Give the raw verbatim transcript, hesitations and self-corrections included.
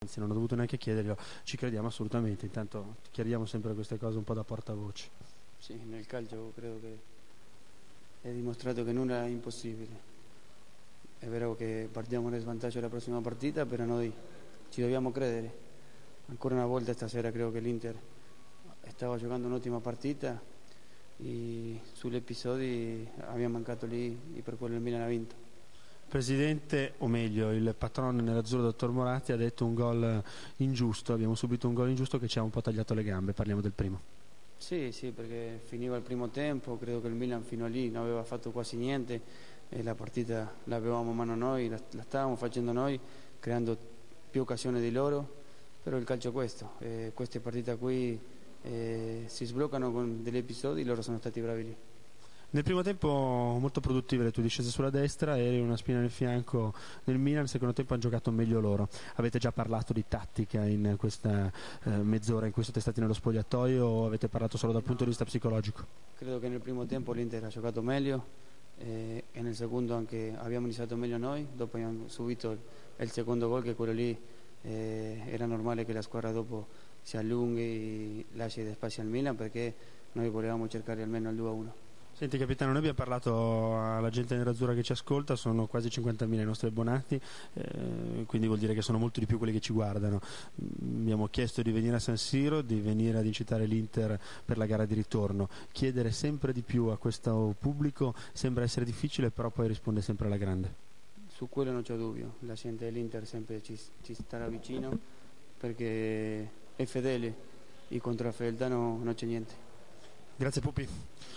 anzi non ho dovuto neanche chiederglielo, ci crediamo assolutamente. Intanto chiariamo sempre queste cose un po' da portavoce. Sì, nel calcio credo che è dimostrato che nulla è impossibile. È vero che partiamo in svantaggio la prossima partita, però noi ci dobbiamo credere. Ancora una volta stasera credo che l'Inter stava giocando un'ottima partita e sugli episodi abbiamo mancato lì e per quello il Milan ha vinto. Presidente, o meglio il patrono nell'azzurro, dottor Moratti, ha detto un gol ingiusto, abbiamo subito un gol ingiusto che ci ha un po' tagliato le gambe. Parliamo del primo. Sì, sì, perché finiva il primo tempo, credo che il Milan fino a lì non aveva fatto quasi niente e la partita l'avevamo a mano noi, la, la stavamo facendo noi, creando più occasioni di loro, però il calcio è questo, eh, queste partite qui eh, si sbloccano con degli episodi, loro sono stati bravi lì. Nel primo tempo molto produttive le tue discese sulla destra, eri una spina nel fianco nel Milan, nel secondo tempo hanno giocato meglio loro. Avete già parlato di tattica in questa eh, mezz'ora in cui siete stati nello spogliatoio o avete parlato solo dal punto di vista psicologico? Credo che nel primo tempo l'Inter ha giocato meglio eh, e nel secondo anche abbiamo iniziato meglio noi, dopo abbiamo subito il, il secondo gol che quello lì eh, era normale che la squadra dopo si allunghi e lasci spazio al Milan perché noi volevamo cercare almeno il due a uno. Senti capitano, noi abbiamo parlato alla gente nerazzurra che ci ascolta, sono quasi cinquantamila i nostri abbonati, eh, quindi vuol dire che sono molto di più quelli che ci guardano. Abbiamo chiesto di venire a San Siro, di venire ad incitare l'Inter per la gara di ritorno. Chiedere sempre di più a questo pubblico sembra essere difficile, però poi risponde sempre alla grande. Su quello non c'è dubbio, la gente dell'Inter sempre ci, ci starà vicino perché è fedele e contro la fedeltà no, non c'è niente. Grazie Pupi.